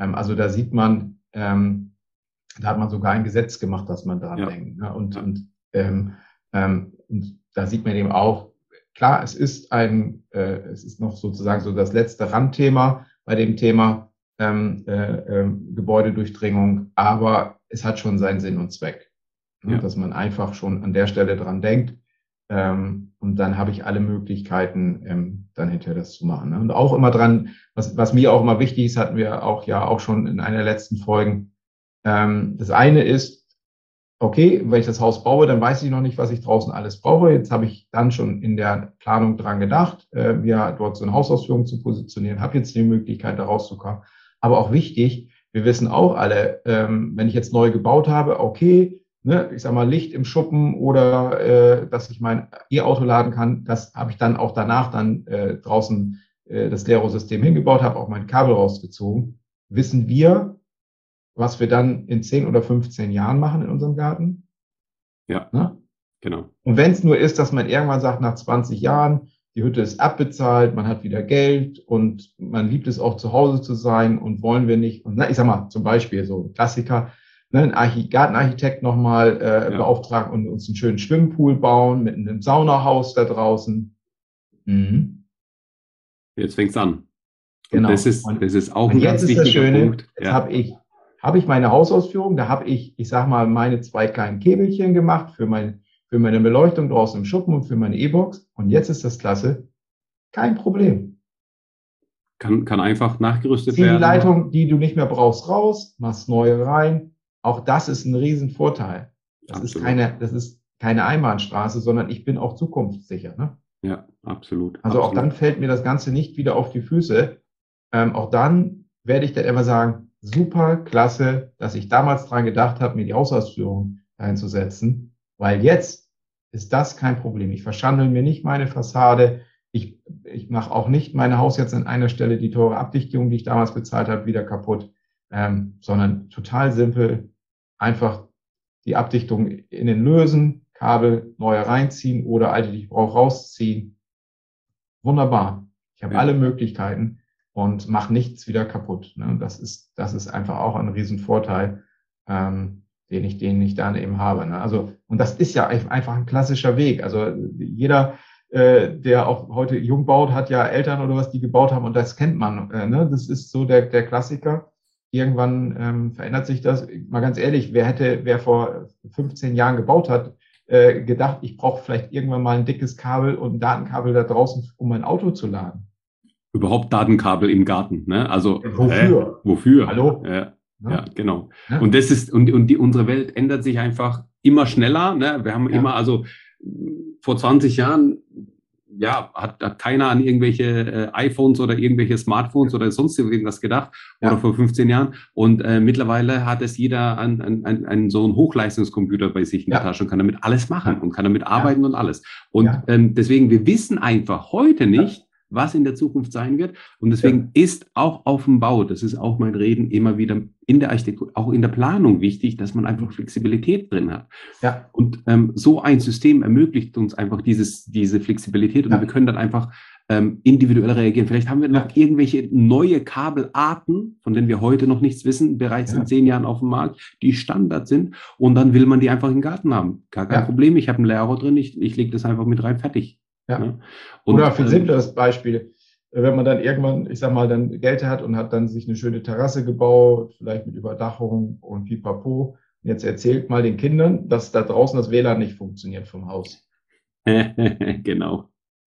Ähm, also da sieht man, ähm, da hat man sogar ein Gesetz gemacht, dass man daran Ja. denkt. Ne? Und, Ja. und, ähm, ähm, und da sieht man eben auch, klar, es ist ein, äh, es ist noch sozusagen so das letzte Randthema bei dem Thema ähm, äh, äh, Gebäudedurchdringung, aber es hat schon seinen Sinn und Zweck, ne? Ja. Dass man einfach schon an der Stelle dran denkt. Ähm, und dann habe ich alle Möglichkeiten, ähm, dann hinterher das zu machen. Ne? Und auch immer dran, was, was mir auch immer wichtig ist, hatten wir auch ja auch schon in einer der letzten Folgen. Ähm, das eine ist, okay, wenn ich das Haus baue, dann weiß ich noch nicht, was ich draußen alles brauche. Jetzt habe ich dann schon in der Planung dran gedacht, äh, mir dort so eine Hausausführung zu positionieren, habe jetzt die Möglichkeit, da rauszukommen. Aber auch wichtig, wir wissen auch alle, ähm, wenn ich jetzt neu gebaut habe, okay, ne, ich sag mal, Licht im Schuppen oder äh, dass ich mein E-Auto laden kann, das habe ich dann auch danach dann äh, draußen äh, das Lero-System hingebaut, habe auch mein Kabel rausgezogen. Wissen wir, was wir dann in zehn oder fünfzehn Jahren machen in unserem Garten? Ja, Ne? genau. Und wenn es nur ist, dass man irgendwann sagt, nach zwanzig Jahren, die Hütte ist abbezahlt, man hat wieder Geld und man liebt es auch zu Hause zu sein und wollen wir nicht, und na, ich sag mal, zum Beispiel so ein Klassiker, ne, ein Archi Gartenarchitekt nochmal äh, Ja. beauftragen und uns einen schönen Schwimmpool bauen mit einem Saunahaus da draußen. Mhm. Jetzt fängt's an. Genau. Und das ist, Und, das ist auch und ein jetzt ganz ist das wichtiger Schöne, Punkt. jetzt Ja. habe ich, habe ich meine Hausausführung, da habe ich, ich sag mal, meine zwei kleinen Käbelchen gemacht für, mein, für meine Beleuchtung draußen im Schuppen und für meine E-Box. Und jetzt ist das klasse. Kein Problem. Kann, kann einfach nachgerüstet Zieh die werden. Leitung, die du nicht mehr brauchst, raus, machst neue rein. Auch das ist ein Riesenvorteil. Das ist Absolut. keine, das ist keine Einbahnstraße, sondern ich bin auch zukunftssicher. Ne? Ja, absolut. Also auch absolut. dann fällt mir das Ganze nicht wieder auf die Füße. Ähm, auch dann werde ich dann immer sagen, super, klasse, dass ich damals dran gedacht habe, mir die Hausausführung einzusetzen, weil jetzt ist das kein Problem. Ich verschandel mir nicht meine Fassade. Ich, ich mache auch nicht mein Haus jetzt an einer Stelle die teure Abdichtung, die ich damals bezahlt habe, wieder kaputt, ähm, sondern total simpel, einfach die Abdichtung innen lösen, Kabel neue reinziehen oder alte, die ich brauche, rausziehen. Wunderbar. Ich habe Ja. alle Möglichkeiten und mache nichts wieder kaputt. Ne? Das ist, das ist einfach auch ein Riesenvorteil, ähm, den ich, den ich dann eben habe. Ne? Also, und das ist ja einfach ein klassischer Weg. Also jeder, äh, der auch heute jung baut, hat ja Eltern oder was, die gebaut haben und das kennt man. Äh, ne? Das ist so der, der Klassiker. Irgendwann ähm, verändert sich das. Mal ganz ehrlich, wer hätte, wer vor fünfzehn Jahren gebaut hat, äh, gedacht, ich brauche vielleicht irgendwann mal ein dickes Kabel und ein Datenkabel da draußen, um mein Auto zu laden. Überhaupt Datenkabel im Garten, ne? Also Wofür? Äh, wofür? Hallo? Ja, Ja. ja, genau. Ja. Und das ist, und, und die, unsere Welt ändert sich einfach immer schneller. Ne? Wir haben Ja. immer, also vor zwanzig Jahren, ja, hat, hat keiner an irgendwelche äh, iPhones oder irgendwelche Smartphones oder sonst irgendwas gedacht. Ja. Oder vor fünfzehn Jahren. Und äh, mittlerweile hat es jeder an, an, an, an so einen Hochleistungscomputer bei sich in Ja. der Tasche und kann damit alles machen Ja. und kann damit arbeiten Ja. und alles. Und Ja. ähm, deswegen, wir wissen einfach heute nicht, was in der Zukunft sein wird. Und deswegen ja. ist auch auf dem Bau, das ist auch mein Reden, immer wieder in der Architektur, auch in der Planung wichtig, dass man einfach Flexibilität drin hat. Ja. Und ähm, so ein System ermöglicht uns einfach dieses, diese Flexibilität und ja. wir können dann einfach ähm, individuell reagieren. Vielleicht haben wir noch ja. irgendwelche neue Kabelarten, von denen wir heute noch nichts wissen, bereits ja. in zehn Jahren auf dem Markt, die Standard sind und dann will man die einfach im Garten haben. Gar kein ja. Problem, ich habe einen Lehrer drin, ich, ich lege das einfach mit rein, fertig. Ja. Ne? Und, Oder viel ähm, simpleres Beispiel, wenn man dann irgendwann, ich sag mal, dann Geld hat und hat dann sich eine schöne Terrasse gebaut, vielleicht mit Überdachung und Pipapo. Jetzt erzählt mal den Kindern, dass da draußen das W L A N nicht funktioniert vom Haus. Genau.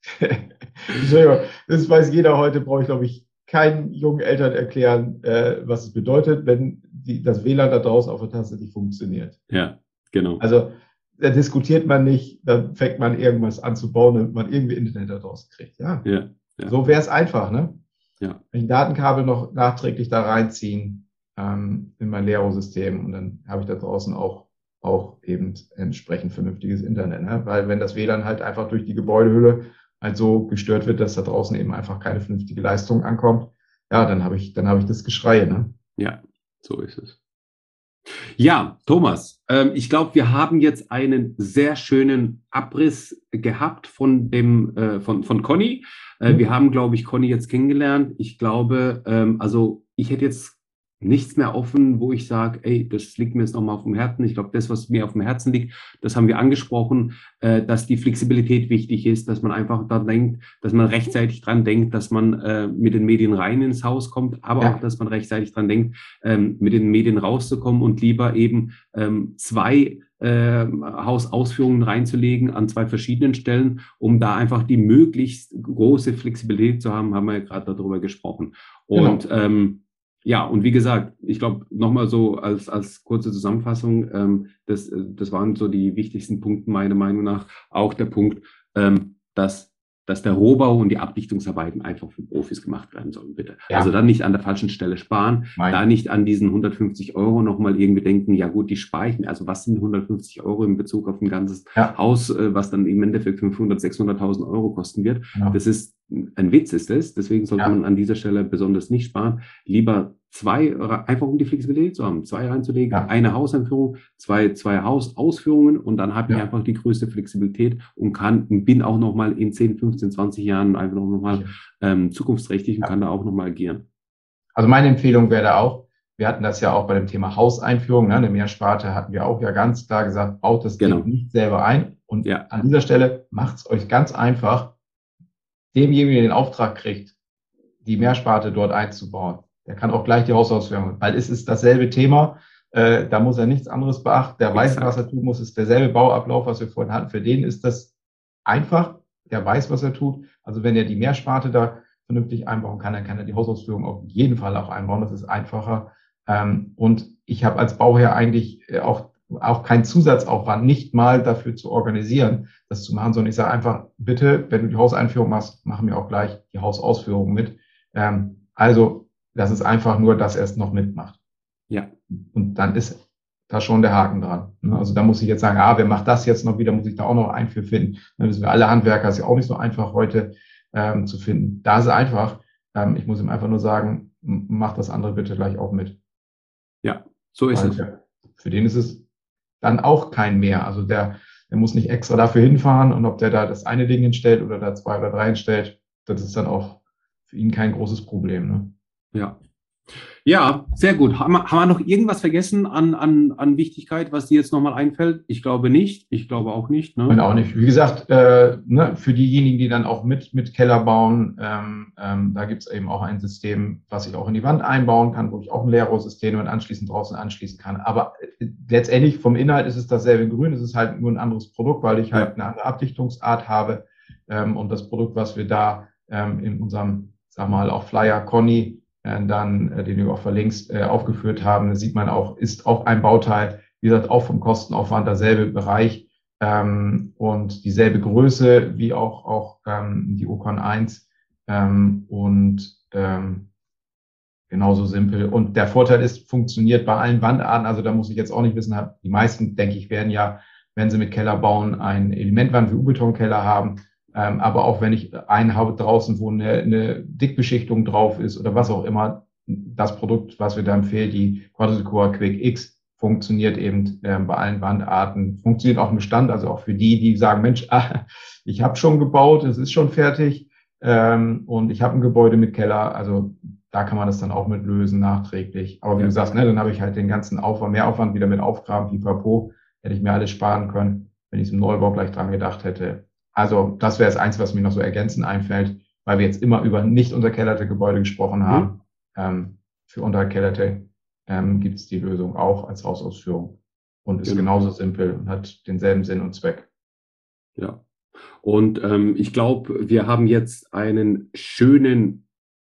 Das weiß jeder heute, brauche ich, glaube ich, keinen jungen Eltern erklären, äh, was es bedeutet, wenn die, das W L A N da draußen auf der Tasse nicht funktioniert. Ja, genau. Also da diskutiert man nicht, dann fängt man irgendwas an zu bauen, damit man irgendwie Internet da draußen kriegt. Ja, ja, ja. So wäre es einfach, ne? Ja. Wenn ich ein Datenkabel noch nachträglich da reinziehen ähm, in mein Lero-System und dann habe ich da draußen auch, auch eben entsprechend vernünftiges Internet, ne? Weil wenn das W L A N halt einfach durch die Gebäudehülle halt so gestört wird, dass da draußen eben einfach keine vernünftige Leistung ankommt, ja, dann habe ich, dann habe ich das Geschrei, ne? Ja, so ist es. Ja, Thomas, ähm, ich glaube, wir haben jetzt einen sehr schönen Abriss gehabt von dem äh, von von Conny. Äh, mhm. Wir haben, glaube ich, Conny jetzt kennengelernt. Ich glaube, ähm, also ich hätte jetzt nichts mehr offen, wo ich sage, ey, das liegt mir jetzt nochmal auf dem Herzen. Ich glaube, das, was mir auf dem Herzen liegt, das haben wir angesprochen, äh, dass die Flexibilität wichtig ist, dass man einfach daran denkt, dass man rechtzeitig dran denkt, dass man äh, mit den Medien rein ins Haus kommt, aber ja. auch, dass man rechtzeitig dran denkt, ähm, mit den Medien rauszukommen und lieber eben ähm, zwei äh, Hausausführungen reinzulegen an zwei verschiedenen Stellen, um da einfach die möglichst große Flexibilität zu haben, haben wir ja gerade darüber gesprochen. Und genau. ähm, Ja, und wie gesagt, ich glaube, nochmal so als, als kurze Zusammenfassung, ähm, das, das waren so die wichtigsten Punkte meiner Meinung nach. Auch der Punkt, ähm, dass, dass der Rohbau und die Abdichtungsarbeiten einfach für Profis gemacht werden sollen, bitte. Ja. Also dann nicht an der falschen Stelle sparen, Nein. da nicht an diesen hundertfünfzig Euro nochmal irgendwie denken, ja gut, die spare ich mir. Also was sind hundertfünfzig Euro in Bezug auf ein ganzes ja. Haus, äh, was dann im Endeffekt fünfhundert, sechshunderttausend Euro kosten wird? Ja. Das ist ein Witz, ist es. Deswegen sollte ja. man an dieser Stelle besonders nicht sparen. Lieber zwei, einfach um die Flexibilität zu haben, zwei reinzulegen, ja. eine Hauseinführung, zwei, zwei Hausausführungen und dann habe ich ja. einfach die größte Flexibilität und kann, bin auch nochmal in zehn, fünfzehn, zwanzig Jahren einfach nochmal ja. ähm, zukunftsträchtig und ja. kann da auch nochmal agieren. Also meine Empfehlung wäre da auch, wir hatten das ja auch bei dem Thema Hauseinführung, ne, eine Mehrsparte hatten wir auch ja ganz klar gesagt, baut das genau. Ding nicht selber ein und ja. an dieser Stelle macht es euch ganz einfach, demjenigen, der den Auftrag kriegt, die Mehrsparte dort einzubauen. Der kann auch gleich die Hausausführung, weil es ist dasselbe Thema. Äh, da muss er nichts anderes beachten. Der weiß, was er tun muss. Es ist derselbe Bauablauf, was wir vorhin hatten. Für den ist das einfach. Der weiß, was er tut. Also wenn er die Mehrsparte da vernünftig einbauen kann, dann kann er die Hausausführung auf jeden Fall auch einbauen. Das ist einfacher. Ähm, und ich habe als Bauherr eigentlich auch auch keinen Zusatzaufwand, nicht mal dafür zu organisieren, das zu machen, sondern ich sage einfach, bitte, wenn du die Hauseinführung machst, machen wir auch gleich die Hausausführung mit. Ähm, also das ist einfach nur, dass er es noch mitmacht. Ja. Und dann ist da schon der Haken dran. Also da muss ich jetzt sagen, ah, wer macht das jetzt noch wieder, muss ich da auch noch einen für finden. Dann wissen wir, alle Handwerker, ist ja auch nicht so einfach heute ähm, zu finden. Da ist es einfach, ähm, ich muss ihm einfach nur sagen, mach das andere bitte gleich auch mit. Ja, so ist Weil, es. Ja, für den ist es dann auch kein mehr. Also der, der muss nicht extra dafür hinfahren und ob der da das eine Ding hinstellt oder da zwei oder drei hinstellt, das ist dann auch für ihn kein großes Problem. Ne? Ja. Ja, sehr gut. Haben wir, haben wir noch irgendwas vergessen an, an, an Wichtigkeit, was dir jetzt nochmal einfällt? Ich glaube nicht. Ich glaube auch nicht. Ne? Und auch nicht. Wie gesagt, äh, ne, für diejenigen, die dann auch mit, mit Keller bauen, ähm, ähm, da gibt es eben auch ein System, was ich auch in die Wand einbauen kann, wo ich auch ein Leerrohrsystem und anschließend draußen anschließen kann. Aber äh, letztendlich vom Inhalt ist es dasselbe Grün. Es ist halt nur ein anderes Produkt, weil ich halt eine andere Abdichtungsart habe. Ähm, und das Produkt, was wir da ähm, in unserem, sag mal, auch Flyer Conny, dann, den du auch verlinkst, äh, aufgeführt haben. Da sieht man auch, ist auch ein Bauteil, wie gesagt, auch vom Kostenaufwand derselbe Bereich ähm, und dieselbe Größe wie auch, auch ähm, die Ocon eins ähm, und ähm, genauso simpel. Und der Vorteil ist, funktioniert bei allen Wandarten, also da muss ich jetzt auch nicht wissen, die meisten, denke ich, werden ja, wenn sie mit Keller bauen, ein Elementwand wie U-Beton-Keller haben. Ähm, aber auch wenn ich einen habe draußen, wo eine, eine Dickbeschichtung drauf ist oder was auch immer, das Produkt, was wir da empfehlen, die Quadricore Quick X, funktioniert eben äh, bei allen Wandarten, funktioniert auch im Bestand, also auch für die, die sagen, Mensch, ah, ich habe schon gebaut, es ist schon fertig ähm, und ich habe ein Gebäude mit Keller, also da kann man das dann auch mit lösen, nachträglich. Aber wie ja. du sagst, ne, dann habe ich halt den ganzen Aufwand, Mehraufwand wieder mit aufgraben, pipapo, hätte ich mir alles sparen können, wenn ich es im Neubau gleich dran gedacht hätte. Also das wäre das eins, was mir noch so ergänzend einfällt, weil wir jetzt immer über nicht unterkellerte Gebäude gesprochen haben. Mhm. Ähm, für unterkellerte ähm, gibt es die Lösung auch als Hausausführung und ist genau. genauso simpel und hat denselben Sinn und Zweck. Ja, und ähm, ich glaube, wir haben jetzt einen schönen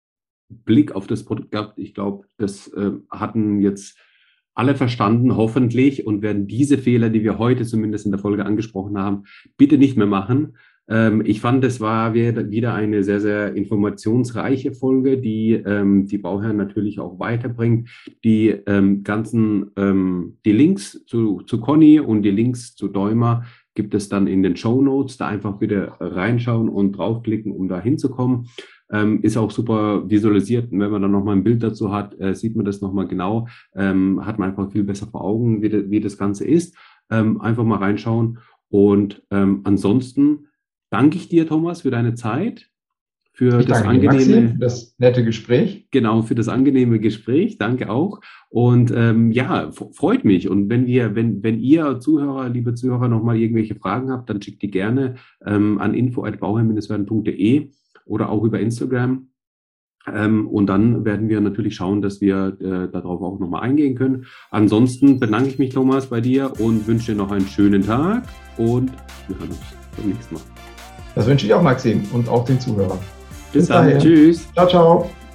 Blick auf das Produkt gehabt. Ich glaube, das äh, hatten jetzt alle verstanden, hoffentlich, und werden diese Fehler, die wir heute zumindest in der Folge angesprochen haben, bitte nicht mehr machen. Ähm, ich fand, es war wieder eine sehr, sehr informationsreiche Folge, die ähm, die Bauherren natürlich auch weiterbringt. Die ähm, ganzen, ähm, die Links zu, zu Conny und die Links zu Däumer gibt es dann in den Shownotes. Da einfach wieder reinschauen und draufklicken, um da hinzukommen. Ähm, ist auch super visualisiert. Und wenn man dann nochmal ein Bild dazu hat, äh, sieht man das nochmal genau. Ähm, hat man einfach viel besser vor Augen, wie, de, wie das Ganze ist. Ähm, einfach mal reinschauen. Und ähm, ansonsten danke ich dir, Thomas, für deine Zeit, für ich das danke dir, angenehme, Maxi, für das nette Gespräch. Genau, für das angenehme Gespräch. Danke auch. Und ähm, ja, f- freut mich. Und wenn wir, wenn, wenn ihr Zuhörer, liebe Zuhörer, nochmal irgendwelche Fragen habt, dann schickt die gerne ähm, an info at bauherr-werden punkt de oder auch über Instagram. Ähm, und dann werden wir natürlich schauen, dass wir äh, darauf auch nochmal eingehen können. Ansonsten bedanke ich mich, Thomas, bei dir und wünsche dir noch einen schönen Tag und wir hören uns beim nächsten Mal. Das wünsche ich auch, Maxim, und auch den Zuhörern. Bis, Bis dann. Tschüss. Ciao, ciao.